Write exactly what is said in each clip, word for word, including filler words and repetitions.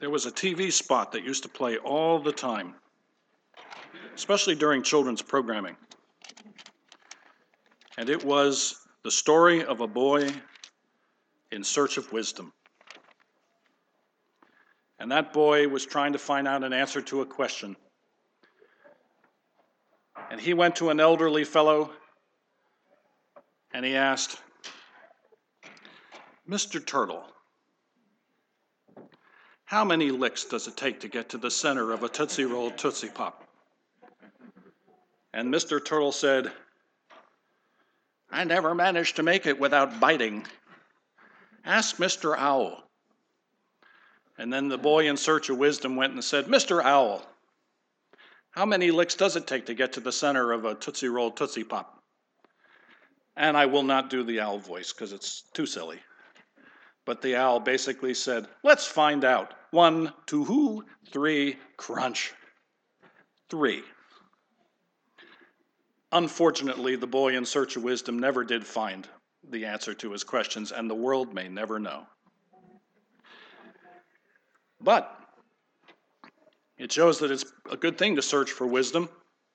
there was a T V spot that used to play all the time, especially during children's programming. And it was the story of a boy in search of wisdom. And that boy was trying to find out an answer to a question. And he went to an elderly fellow and he asked, "Mister Turtle, how many licks does it take to get to the center of a Tootsie Roll Tootsie Pop?" And Mister Turtle said, "I never managed to make it without biting. Ask Mister Owl." And then the boy in search of wisdom went and said, "Mister Owl, how many licks does it take to get to the center of a Tootsie Roll Tootsie Pop?" And I will not do the owl voice because it's too silly. But the owl basically said, "Let's find out. One, two, who, three, crunch. Three." Unfortunately, the boy in search of wisdom never did find the answer to his questions, and the world may never know. But it shows that it's a good thing to search for wisdom.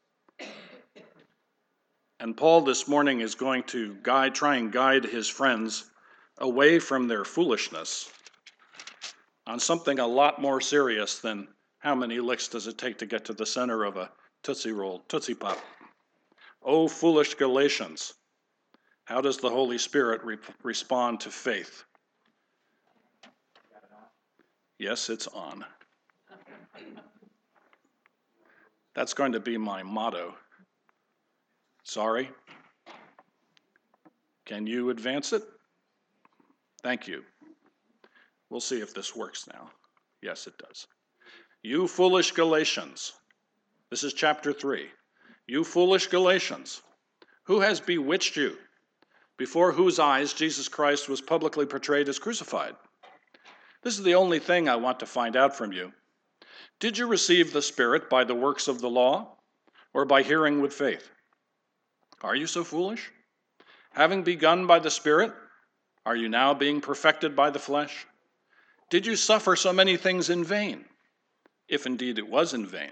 And Paul this morning is going to guide, try and guide his friends away from their foolishness on something a lot more serious than how many licks does it take to get to the center of a Tootsie Roll Tootsie Pop. Oh, foolish Galatians, how does the Holy Spirit re- respond to faith? Yes, it's on. That's going to be my motto. Sorry? Can you advance it? Thank you. We'll see if this works now. Yes, it does. You foolish Galatians. This is chapter three. You foolish Galatians, who has bewitched you, before whose eyes Jesus Christ was publicly portrayed as crucified? This is the only thing I want to find out from you. Did you receive the Spirit by the works of the law, or by hearing with faith? Are you so foolish? Having begun by the Spirit, are you now being perfected by the flesh? Did you suffer so many things in vain, if indeed it was in vain?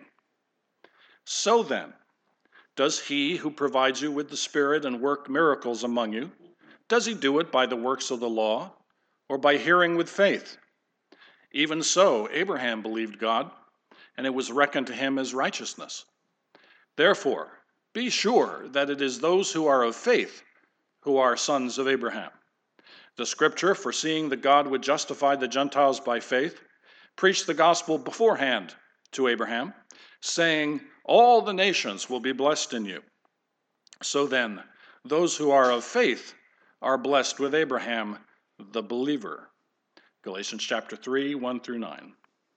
So then, does he who provides you with the Spirit and work miracles among you, does he do it by the works of the law, or by hearing with faith? Even so, Abraham believed God, and it was reckoned to him as righteousness. Therefore, be sure that it is those who are of faith who are sons of Abraham. The scripture, foreseeing that God would justify the Gentiles by faith, preached the gospel beforehand to Abraham, saying, all the nations will be blessed in you. So then, those who are of faith are blessed with Abraham, the believer. Galatians chapter three, one through nine.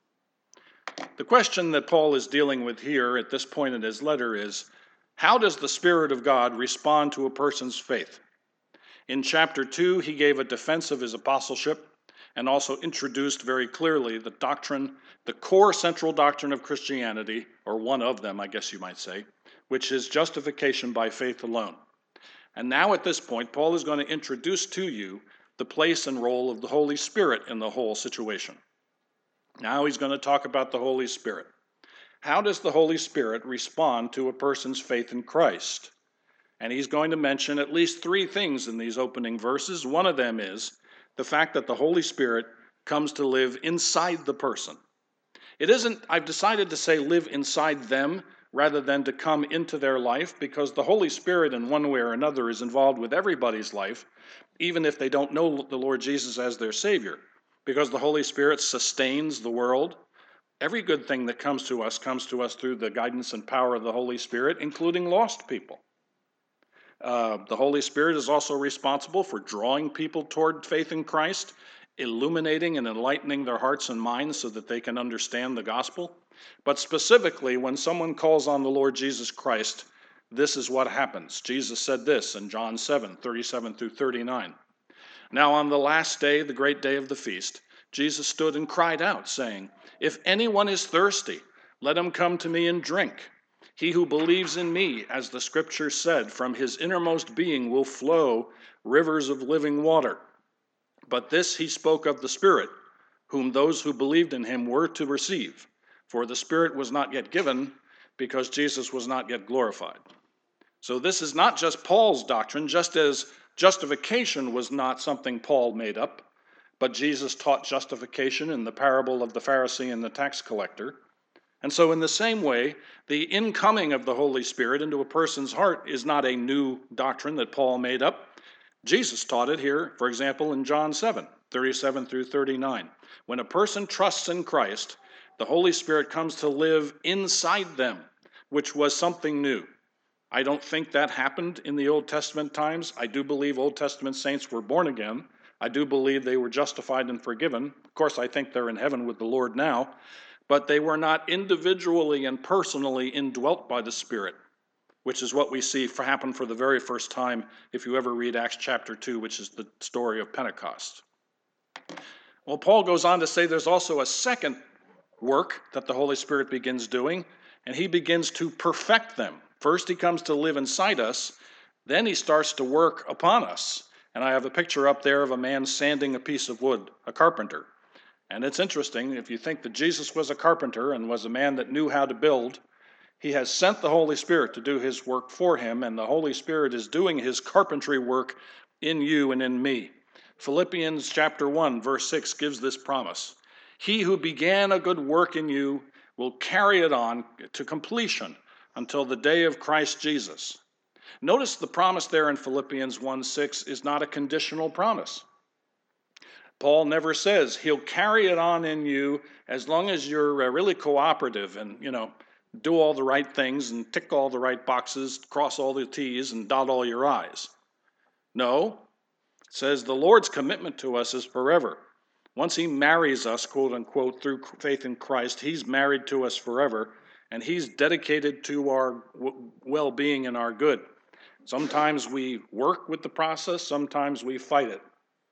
The question that Paul is dealing with here at this point in his letter is, how does the Spirit of God respond to a person's faith? In chapter two, he gave a defense of his apostleship and also introduced very clearly the doctrine, the core central doctrine of Christianity, or one of them, I guess you might say, which is justification by faith alone. And now at this point, Paul is going to introduce to you the place and role of the Holy Spirit in the whole situation. Now he's going to talk about the Holy Spirit. How does the Holy Spirit respond to a person's faith in Christ? And he's going to mention at least three things in these opening verses. One of them is the fact that the Holy Spirit comes to live inside the person. It isn't, I've decided to say live inside them rather than to come into their life, because the Holy Spirit in one way or another is involved with everybody's life, even if they don't know the Lord Jesus as their Savior, because the Holy Spirit sustains the world. Every good thing that comes to us comes to us through the guidance and power of the Holy Spirit, including lost people. Uh, the Holy Spirit is also responsible for drawing people toward faith in Christ, illuminating and enlightening their hearts and minds so that they can understand the gospel. But specifically, when someone calls on the Lord Jesus Christ, this is what happens. Jesus said this in John seven, thirty-seven through thirty-nine. Now on the last day, the great day of the feast, Jesus stood and cried out, saying, if anyone is thirsty, let him come to me and drink. He who believes in me, as the scripture said, from his innermost being will flow rivers of living water. But this he spoke of the Spirit, whom those who believed in him were to receive, for the Spirit was not yet given because Jesus was not yet glorified. So this is not just Paul's doctrine, just as justification was not something Paul made up, but Jesus taught justification in the parable of the Pharisee and the tax collector. And so in the same way, the incoming of the Holy Spirit into a person's heart is not a new doctrine that Paul made up. Jesus taught it here, for example, in John seven, thirty-seven through thirty-nine. When a person trusts in Christ, the Holy Spirit comes to live inside them, which was something new. I don't think that happened in the Old Testament times. I do believe Old Testament saints were born again. I do believe they were justified and forgiven. Of course, I think they're in heaven with the Lord now. But they were not individually and personally indwelt by the Spirit, which is what we see for happen for the very first time if you ever read Acts chapter two, which is the story of Pentecost. Well, Paul goes on to say there's also a second work that the Holy Spirit begins doing, and he begins to perfect them. First, he comes to live inside us, then he starts to work upon us. And I have a picture up there of a man sanding a piece of wood, a carpenter. And it's interesting, if you think that Jesus was a carpenter and was a man that knew how to build, he has sent the Holy Spirit to do his work for him, and the Holy Spirit is doing his carpentry work in you and in me. Philippians chapter one, verse six gives this promise. He who began a good work in you will carry it on to completion until the day of Christ Jesus. Notice the promise there in Philippians one six is not a conditional promise. Paul never says he'll carry it on in you as long as you're uh, really cooperative and, you know, do all the right things and tick all the right boxes, cross all the T's and dot all your I's. No, it says the Lord's commitment to us is forever. Once he marries us, quote unquote, through faith in Christ, he's married to us forever, and he's dedicated to our well-being and our good. Sometimes we work with the process, sometimes we fight it.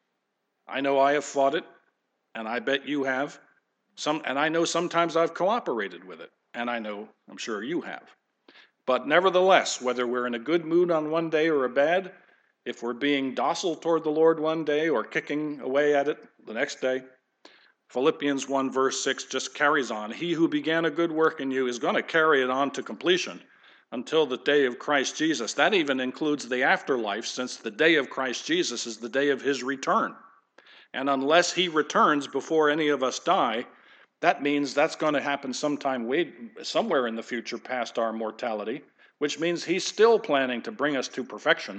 I know I have fought it, and I bet you have. Some, and I know sometimes I've cooperated with it, and I know, I'm sure you have. But nevertheless, whether we're in a good mood on one day or a bad, if we're being docile toward the Lord one day or kicking away at it the next day, Philippians one verse six just carries on. He who began a good work in you is going to carry it on to completion until the day of Christ Jesus. That even includes the afterlife, since the day of Christ Jesus is the day of his return. And unless he returns before any of us die, that means that's going to happen sometime way, somewhere in the future past our mortality, which means he's still planning to bring us to perfection.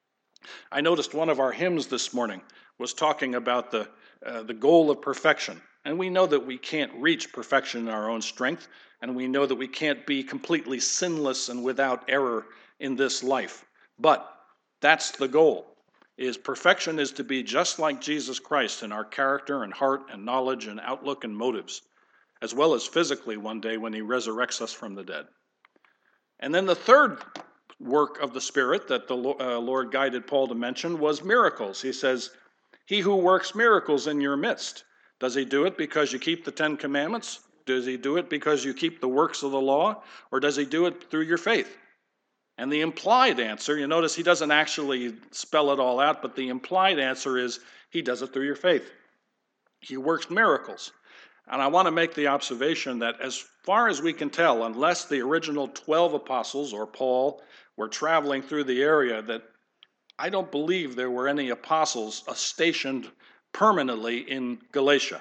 I noticed one of our hymns this morning was talking about the, uh, the goal of perfection. And we know that we can't reach perfection in our own strength, and we know that we can't be completely sinless and without error in this life. But that's the goal. Is perfection is to be just like Jesus Christ in our character and heart and knowledge and outlook and motives, as well as physically one day when he resurrects us from the dead. And then the third work of the Spirit that the Lord guided Paul to mention was miracles. He says, he who works miracles in your midst. Does he do it because you keep the Ten Commandments? Does he do it because you keep the works of the law? Or does he do it through your faith? And the implied answer, you notice he doesn't actually spell it all out, but the implied answer is he does it through your faith. He works miracles. And I want to make the observation that as far as we can tell, unless the original twelve apostles or Paul were traveling through the area, that I don't believe there were any apostles stationed permanently in Galatia.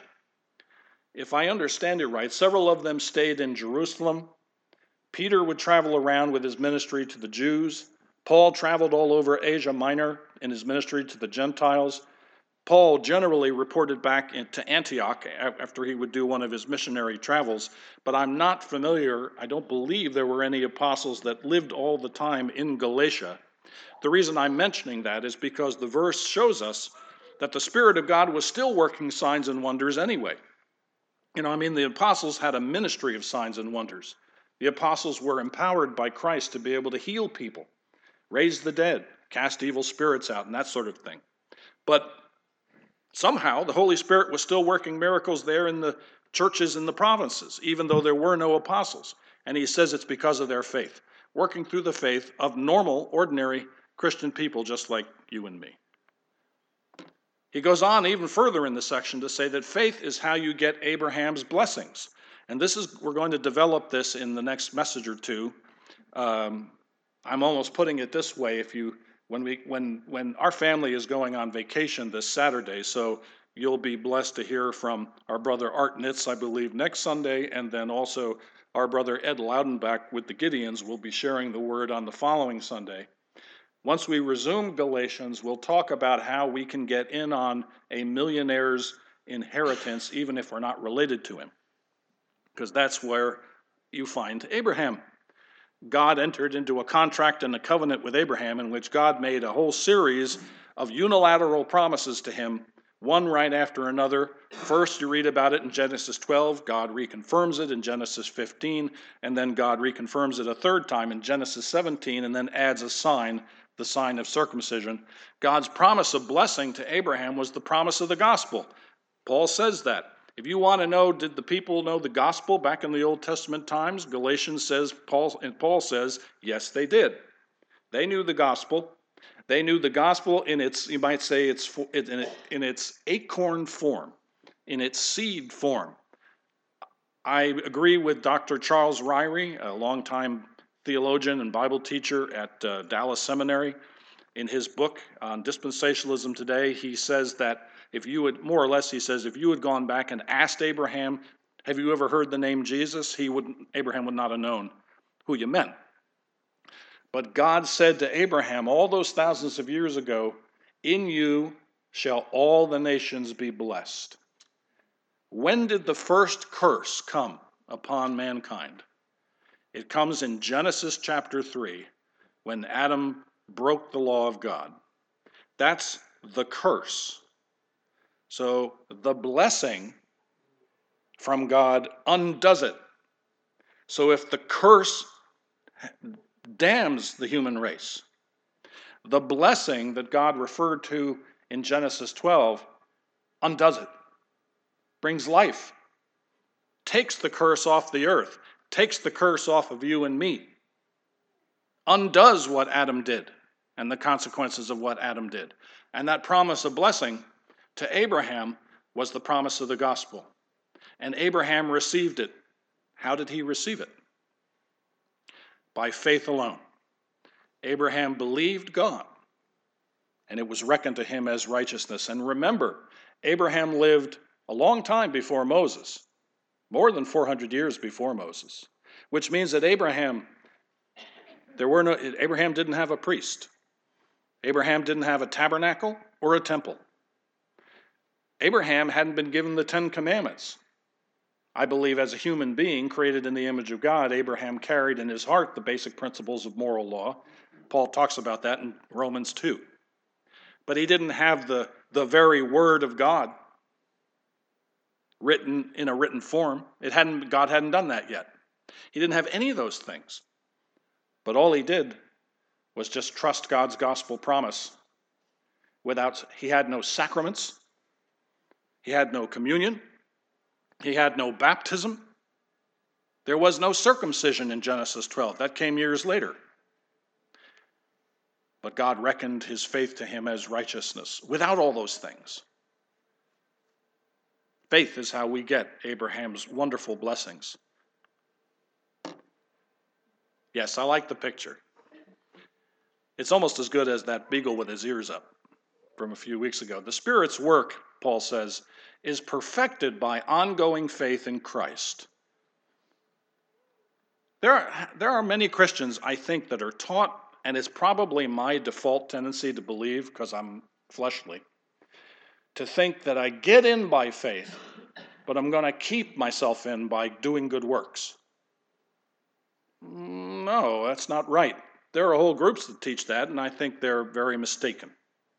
If I understand it right, several of them stayed in Jerusalem. Peter would travel around with his ministry to the Jews. Paul traveled all over Asia Minor in his ministry to the Gentiles. Paul generally reported back to Antioch after he would do one of his missionary travels, but I'm not familiar, I don't believe there were any apostles that lived all the time in Galatia. The reason I'm mentioning that is because the verse shows us that the Spirit of God was still working signs and wonders anyway. You know, I mean, the apostles had a ministry of signs and wonders. The apostles were empowered by Christ to be able to heal people, raise the dead, cast evil spirits out, and that sort of thing. But somehow the Holy Spirit was still working miracles there in the churches in the provinces, even though there were no apostles. And he says it's because of their faith, working through the faith of normal, ordinary Christian people just like you and me. He goes on even further in the section to say that faith is how you get Abraham's blessings. And this is, we're going to develop this in the next message or two. Um, I'm almost putting it this way: if you, when we, when, when our family is going on vacation this Saturday, so you'll be blessed to hear from our brother Art Nitz, I believe, next Sunday, and then also our brother Ed Loudenbach with the Gideons will be sharing the word on the following Sunday. Once we resume Galatians, we'll talk about how we can get in on a millionaire's inheritance even if we're not related to him, because that's where you find Abraham. God entered into a contract and a covenant with Abraham in which God made a whole series of unilateral promises to him, one right after another. First, you read about it in Genesis twelve. God reconfirms it in Genesis fifteen, and then God reconfirms it a third time in Genesis seventeen, and then adds a sign, the sign of circumcision. God's promise of blessing to Abraham was the promise of the gospel. Paul says that. If you want to know, did the people know the gospel back in the Old Testament times? Galatians says, Paul, and Paul says, yes, they did. They knew the gospel. They knew the gospel in its, you might say, its in, in its acorn form, in its seed form. I agree with Doctor Charles Ryrie, a longtime theologian and Bible teacher at uh, Dallas Seminary. In his book on dispensationalism today, he says that if you would, more or less, he says, if you had gone back and asked Abraham, have you ever heard the name Jesus? He would, Abraham would not have known who you meant. But God said to Abraham all those thousands of years ago, in you shall all the nations be blessed. When did the first curse come upon mankind? It comes in Genesis chapter three, when Adam broke the law of God. That's the curse. So the blessing from God undoes it. So if the curse damns the human race, the blessing that God referred to in Genesis twelve undoes it, brings life, takes the curse off the earth, takes the curse off of you and me, undoes what Adam did and the consequences of what Adam did. And that promise of blessing to Abraham was the promise of the gospel. And Abraham received it. How did he receive it? By faith alone. Abraham believed God, and it was reckoned to him as righteousness. And remember, Abraham lived a long time before Moses, more than four hundred years before Moses, which means that Abraham, there were no, Abraham didn't have a priest. Abraham didn't have a tabernacle or a temple. Abraham hadn't been given the Ten Commandments. I believe as a human being created in the image of God, Abraham carried in his heart the basic principles of moral law. Paul talks about that in Romans two. But he didn't have the, the very word of God written in a written form. It hadn't, God hadn't done that yet. He didn't have any of those things. But all he did was just trust God's gospel promise. Without, he had no sacraments. He had no communion. He had no baptism. There was no circumcision in Genesis twelve. That came years later. But God reckoned his faith to him as righteousness without all those things. Faith is how we get Abraham's wonderful blessings. Yes, I like the picture. It's almost as good as that beagle with his ears up from a few weeks ago. The Spirit's work, Paul says, is perfected by ongoing faith in Christ. There are, there are many Christians, I think, that are taught, and it's probably my default tendency to believe, because I'm fleshly, to think that I get in by faith, but I'm going to keep myself in by doing good works. No, that's not right. There are whole groups that teach that, and I think they're very mistaken.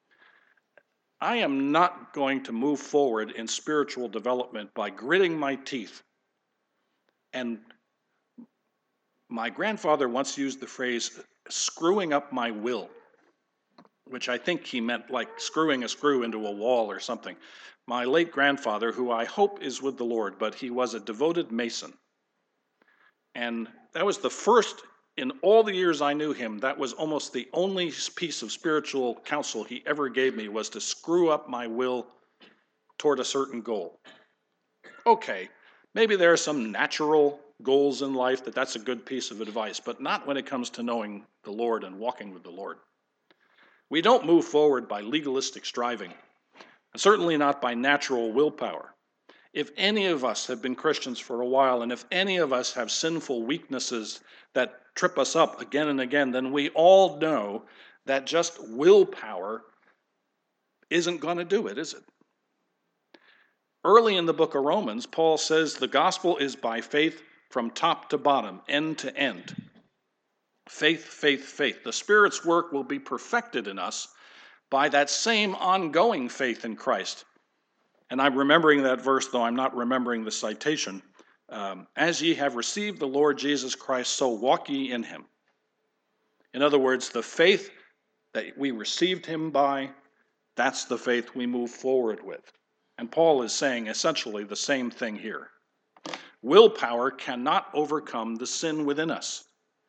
I am not going to move forward in spiritual development by gritting my teeth. And my grandfather once used the phrase, screwing up my will, which I think he meant like screwing a screw into a wall or something. My late grandfather, who I hope is with the Lord, but he was a devoted Mason. And that was the first in all the years I knew him, that was almost the only piece of spiritual counsel he ever gave me, was to screw up my will toward a certain goal. Okay, maybe there are some natural goals in life that that's a good piece of advice, but not when it comes to knowing the Lord and walking with the Lord. We don't move forward by legalistic striving, and certainly not by natural willpower. If any of us have been Christians for a while, and if any of us have sinful weaknesses that trip us up again and again, then we all know that just willpower isn't going to do it, is it? Early in the book of Romans, Paul says the gospel is by faith from top to bottom, end to end. Faith, faith, faith. The Spirit's work will be perfected in us by that same ongoing faith in Christ. And I'm remembering that verse, though I'm not remembering the citation. Um, As ye have received the Lord Jesus Christ, so walk ye in him. In other words, the faith that we received him by, that's the faith we move forward with. And Paul is saying essentially the same thing here. Willpower cannot overcome the sin within us.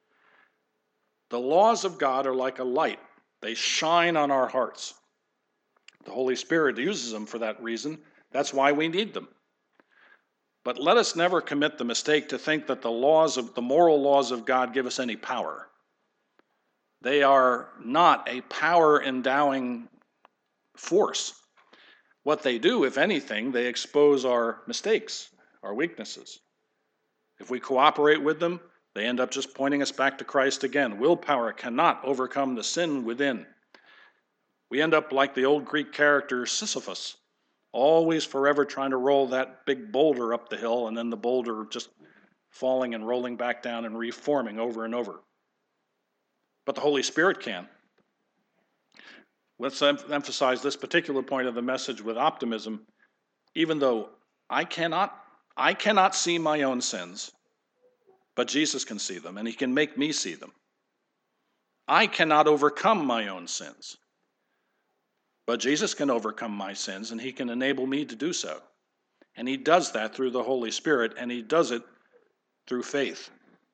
The laws of God are like a light. They shine on our hearts. The Holy Spirit uses them for that reason. That's why we need them. But let us never commit the mistake to think that the laws of the moral laws of God give us any power. They are not a power-endowing force. What they do, if anything, they expose our mistakes, our weaknesses. If we cooperate with them, they end up just pointing us back to Christ again. Willpower cannot overcome the sin within. We end up like the old Greek character Sisyphus, always forever trying to roll that big boulder up the hill, and then the boulder just falling and rolling back down and reforming over and over. But the Holy Spirit can. Let's em- emphasize this particular point of the message with optimism. Even though I cannot, I cannot see my own sins, but Jesus can see them, and he can make me see them. I cannot overcome my own sins, but Jesus can overcome my sins, and he can enable me to do so. And he does that through the Holy Spirit, and he does it through faith.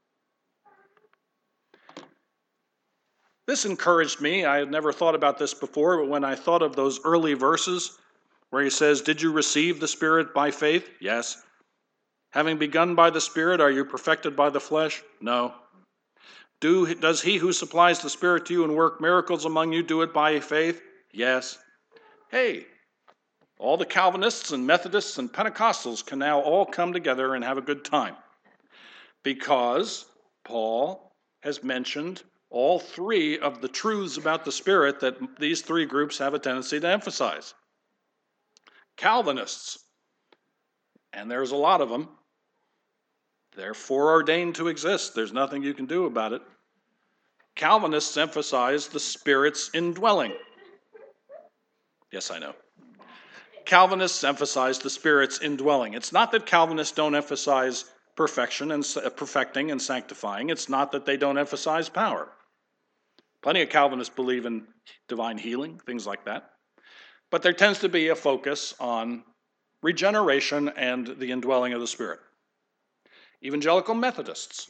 This encouraged me. I had never thought about this before, but when I thought of those early verses where he says, "Did you receive the Spirit by faith?" Yes. "Having begun by the Spirit, are you perfected by the flesh?" No. Do, does he who supplies the Spirit to you and work miracles among you do it by faith? Yes. Hey, all the Calvinists and Methodists and Pentecostals can now all come together and have a good time, because Paul has mentioned all three of the truths about the Spirit that these three groups have a tendency to emphasize. Calvinists, and there's a lot of them, they're foreordained to exist. There's nothing you can do about it. Calvinists emphasize the Spirit's indwelling. Yes, I know. Calvinists emphasize the Spirit's indwelling. It's not that Calvinists don't emphasize perfection and uh, perfecting and sanctifying. It's not that they don't emphasize power. Plenty of Calvinists believe in divine healing, things like that. But there tends to be a focus on regeneration and the indwelling of the Spirit. Evangelical Methodists,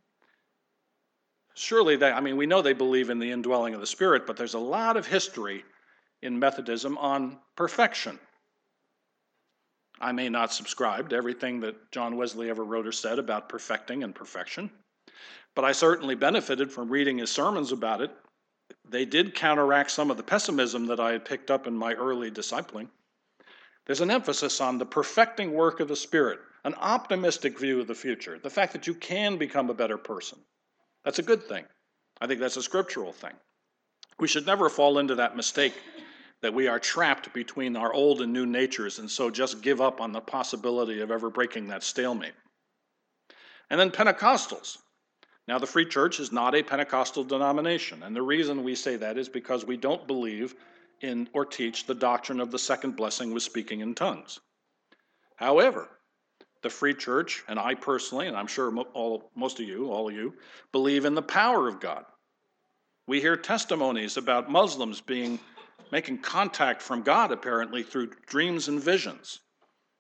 surely they, I mean, we know they believe in the indwelling of the Spirit, but there's a lot of history in Methodism on perfection. I may not subscribe to everything that John Wesley ever wrote or said about perfecting and perfection, but I certainly benefited from reading his sermons about it. They did counteract some of the pessimism that I had picked up in my early discipling. There's an emphasis on the perfecting work of the Spirit, an optimistic view of the future, the fact that you can become a better person. That's a good thing. I think that's a scriptural thing. We should never fall into that mistake that we are trapped between our old and new natures, and so just give up on the possibility of ever breaking that stalemate. And then Pentecostals. Now, the Free Church is not a Pentecostal denomination, and the reason we say that is because we don't believe in or teach the doctrine of the second blessing with speaking in tongues. However, the Free Church, and I personally, and I'm sure all, most of you, all of you, believe in the power of God. We hear testimonies about Muslims being making contact from God, apparently, through dreams and visions.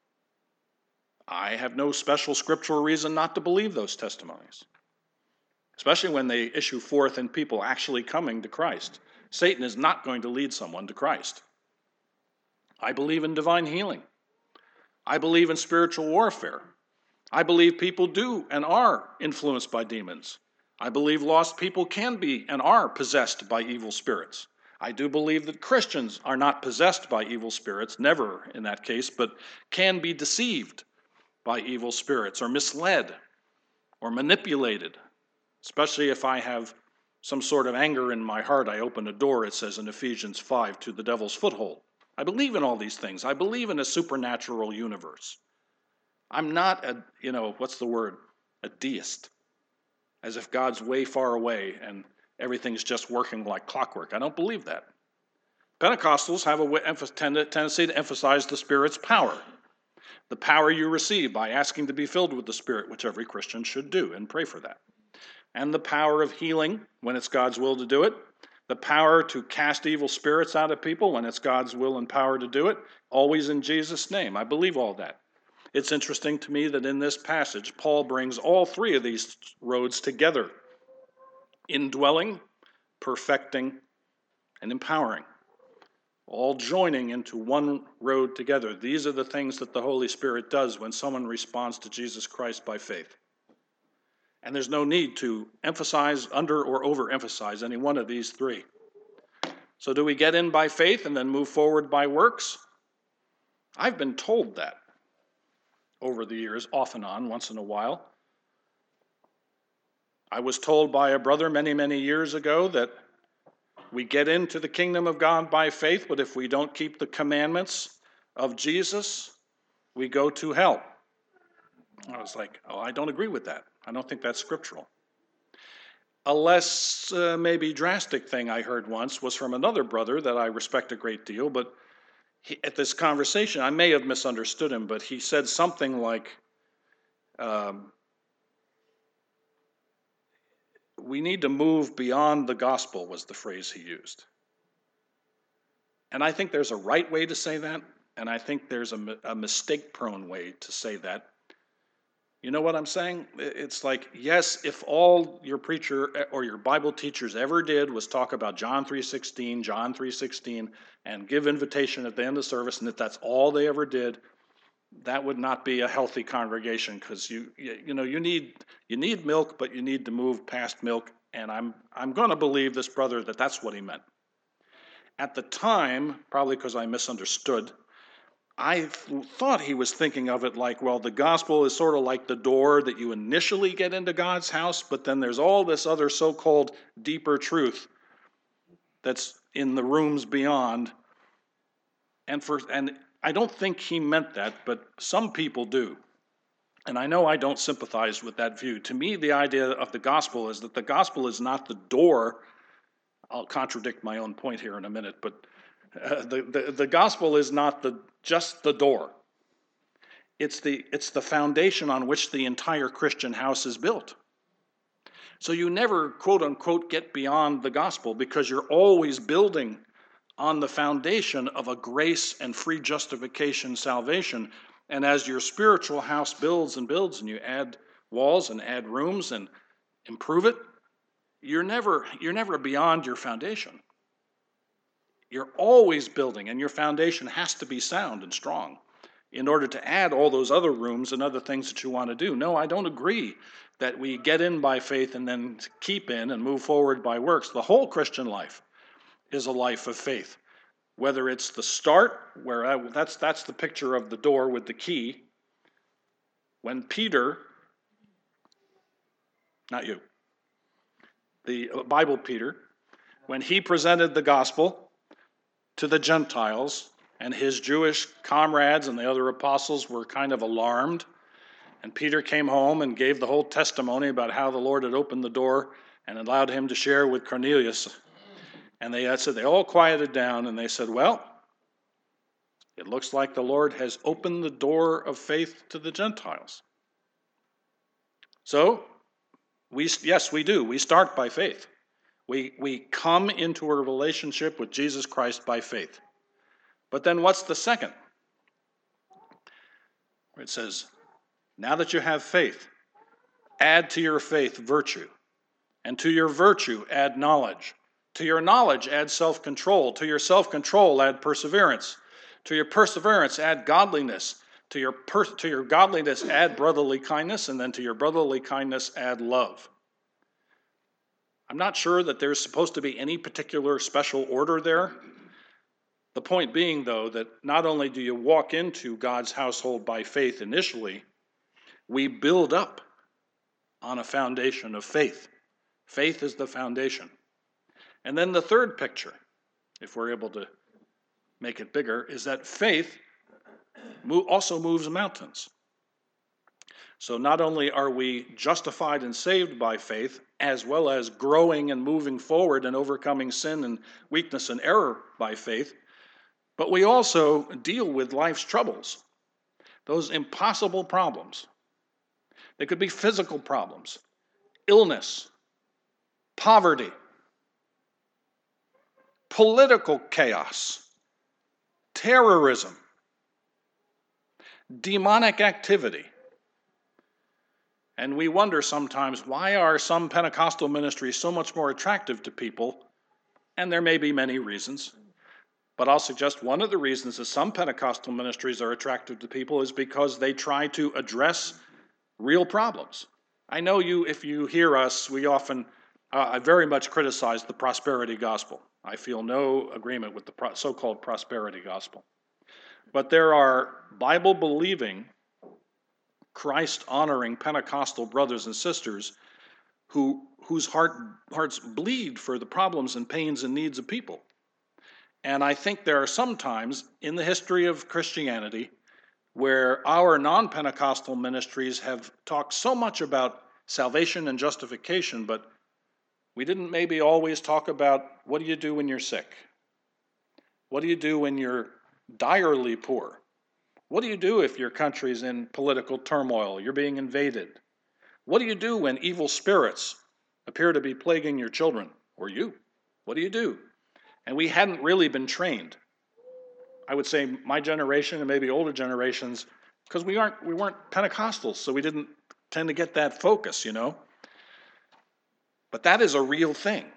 I have no special scriptural reason not to believe those testimonies. especially when they issue forth in people actually coming to Christ. Satan is not going to lead someone to Christ. I believe in divine healing. I believe in spiritual warfare. I believe people do and are influenced by demons. I believe lost people can be and are possessed by evil spirits. I do believe that Christians are not possessed by evil spirits, never in that case, but can be deceived by evil spirits or misled or manipulated, especially if I have some sort of anger in my heart. I open a door, it says in Ephesians five, to the devil's foothold. I believe in all these things. I believe in a supernatural universe. I'm not a, you know, what's the word? A deist. As if God's way far away and everything's just working like clockwork. I don't believe that. Pentecostals have a tendency to emphasize the Spirit's power. The power you receive by asking to be filled with the Spirit, which every Christian should do, and pray for that. And the power of healing, when it's God's will to do it. The power to cast evil spirits out of people, when it's God's will and power to do it. Always in Jesus' name. I believe all that. It's interesting to me that in this passage, Paul brings all three of these roads together. Indwelling, perfecting, and empowering. All joining into one road together. These are the things that the Holy Spirit does when someone responds to Jesus Christ by faith. And there's no need to emphasize, under or overemphasize any one of these three. So do we get in by faith and then move forward by works? I've been told that over the years, off and on, once in a while. I was told by a brother many, many years ago that we get into the kingdom of God by faith, but if we don't keep the commandments of Jesus, we go to hell. I was like, oh, I don't agree with that. I don't think that's scriptural. A less uh, maybe drastic thing I heard once was from another brother that I respect a great deal, but he, at this conversation, I may have misunderstood him, but he said something like, um, we need to move beyond the gospel, was the phrase he used. And I think there's a right way to say that, and I think there's a, a mistake-prone way to say that. You know what I'm saying? It's like, yes, if all your preacher or your Bible teachers ever did was talk about John three sixteen, John three sixteen, and give invitation at the end of service, and if that's all they ever did, that would not be a healthy congregation, because you you know you need you need milk, but you need to move past milk. And I'm I'm going to believe this brother that that's what he meant. At the time, probably because I misunderstood, I th- thought he was thinking of it like, well, the gospel is sort of like the door that you initially get into God's house, but then there's all this other so-called deeper truth that's in the rooms beyond. And for and I don't think he meant that, but some people do. And I know I don't sympathize with that view. To me, the idea of the gospel is that the gospel is not the door. I'll contradict my own point here in a minute, but uh, the, the, the gospel is not the just the door. It's the, it's the foundation on which the entire Christian house is built. So you never, quote unquote, get beyond the gospel, because you're always building on the foundation of a grace and free justification salvation. And as your spiritual house builds and builds, and you add walls and add rooms and improve it, you're never, you're never beyond your foundation. You're always building, and your foundation has to be sound and strong in order to add all those other rooms and other things that you want to do. No, I don't agree that we get in by faith and then keep in and move forward by works. The whole Christian life is a life of faith. Whether it's the start, where I, that's that's the picture of the door with the key. When Peter, not you, the Bible Peter, when he presented the gospel to the Gentiles, and his Jewish comrades and the other apostles were kind of alarmed, and Peter came home and gave the whole testimony about how the Lord had opened the door and allowed him to share with Cornelius. And they said, they all quieted down, and they said, well, it looks like the Lord has opened the door of faith to the Gentiles. So, we yes, we do. We start by faith. We, we come into a relationship with Jesus Christ by faith. But then what's the second? Where it says, now that you have faith, add to your faith virtue, And to your virtue add knowledge. To your knowledge add self-control. To your self-control add perseverance. To your perseverance add godliness. To your, per- to your godliness add brotherly kindness. And then to your brotherly kindness add love. I'm not sure that there's supposed to be any particular special order there. The point being, though, that not only do you walk into God's household by faith initially, we build up on a foundation of faith. Faith is the foundation. And then the third picture, if we're able to make it bigger, is that faith also moves mountains. So not only are we justified and saved by faith, as well as growing and moving forward and overcoming sin and weakness and error by faith, but we also deal with life's troubles, those impossible problems. They could be physical problems, illness, poverty, political chaos, terrorism, demonic activity. And we wonder sometimes, why are some Pentecostal ministries so much more attractive to people? And there may be many reasons. But I'll suggest one of the reasons that some Pentecostal ministries are attractive to people is because they try to address real problems. I know you, if you hear us, we often, uh, I very much criticize the prosperity gospel. I feel no agreement with the pro- so-called prosperity gospel. But there are Bible-believing, Christ-honoring Pentecostal brothers and sisters who, whose heart, hearts bleed for the problems and pains and needs of people. And I think there are some times in the history of Christianity where our non-Pentecostal ministries have talked so much about salvation and justification, but we didn't maybe always talk about, what do you do when you're sick? What do you do when you're direly poor? What do you do if your country's in political turmoil, you're being invaded? What do you do when evil spirits appear to be plaguing your children or you? What do you do? And we hadn't really been trained. I would say my generation and maybe older generations, because we aren't we weren't Pentecostals, so we didn't tend to get that focus, you know. But that is a real thing.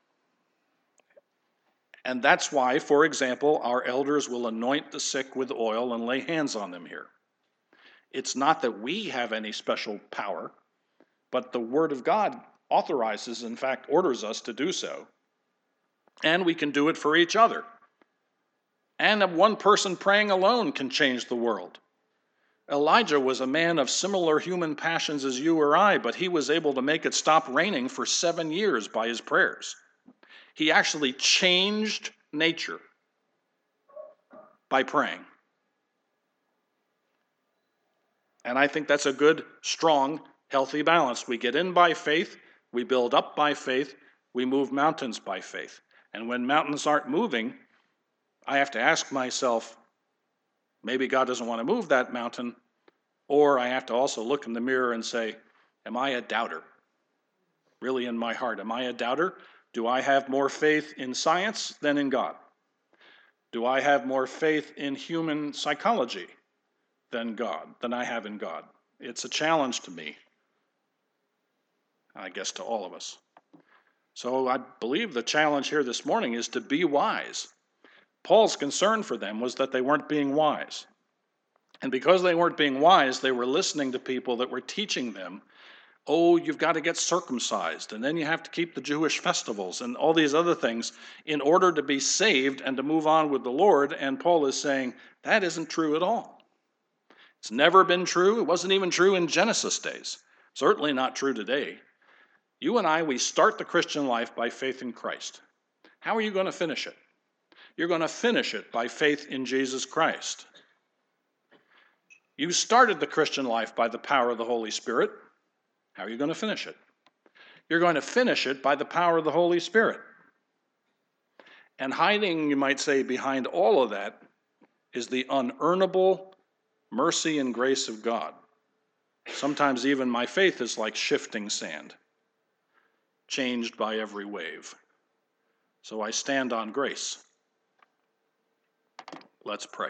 And that's why, for example, our elders will anoint the sick with oil and lay hands on them here. It's not that we have any special power, but the Word of God authorizes, in fact, orders us to do so. And we can do it for each other. And one person praying alone can change the world. Elijah was a man of similar human passions as you or I, but he was able to make it stop raining for seven years by his prayers. He actually changed nature by praying. And I think that's a good, strong, healthy balance. We get in by faith, we build up by faith, we move mountains by faith. And when mountains aren't moving, I have to ask myself, maybe God doesn't want to move that mountain, or I have to also look in the mirror and say, am I a doubter? Really in my heart, am I a doubter? Do I have more faith in science than in God? Do I have more faith in human psychology than God, than I have in God? It's a challenge to me, I guess to all of us. So I believe the challenge here this morning is to be wise. Paul's concern for them was that they weren't being wise. And because they weren't being wise, they were listening to people that were teaching them, oh, you've got to get circumcised, and then you have to keep the Jewish festivals and all these other things in order to be saved and to move on with the Lord. And Paul is saying, that isn't true at all. It's never been true. It wasn't even true in Genesis days. Certainly not true today. You and I, we start the Christian life by faith in Christ. How are you going to finish it? You're going to finish it by faith in Jesus Christ. You started the Christian life by the power of the Holy Spirit. How are you going to finish it? You're going to finish it by the power of the Holy Spirit. And hiding, you might say, behind all of that is the unearnable mercy and grace of God. Sometimes even my faith is like shifting sand, changed by every wave. So I stand on grace. Let's pray.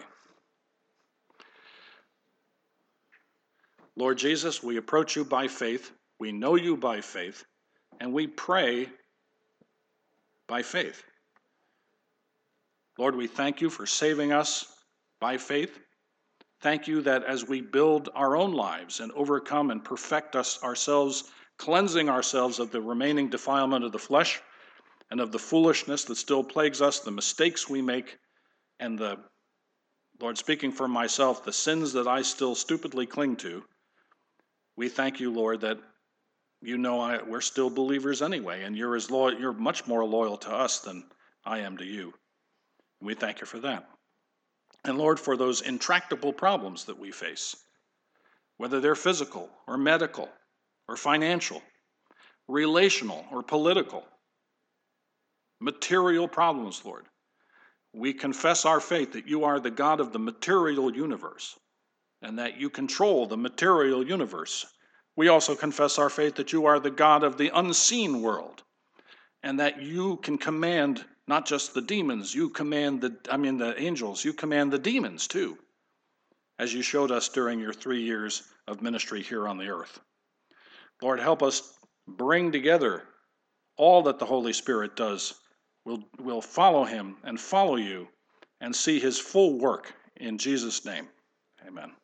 Lord Jesus, we approach you by faith. We know you by faith. and we pray by faith. Lord, we thank you for saving us by faith. Thank you that as we build our own lives and overcome and perfect us ourselves, cleansing ourselves of the remaining defilement of the flesh and of the foolishness that still plagues us, the mistakes we make, and the, Lord, speaking for myself, the sins that I still stupidly cling to, we thank you, Lord, that you know I, we're still believers anyway, and you're as loyal, you're much more loyal to us than I am to you. And we thank you for that. And Lord, for those intractable problems that we face, whether they're physical or medical or financial, relational or political, material problems, Lord, we confess our faith that you are the God of the material universe and that you control the material universe. We also confess our faith that you are the God of the unseen world and that you can command not just the demons, you command the, I mean the angels, you command the demons too, as you showed us during your three years of ministry here on the earth. Lord, help us bring together all that the Holy Spirit does. We'll, we'll follow him and follow you and see his full work in Jesus' name. Amen.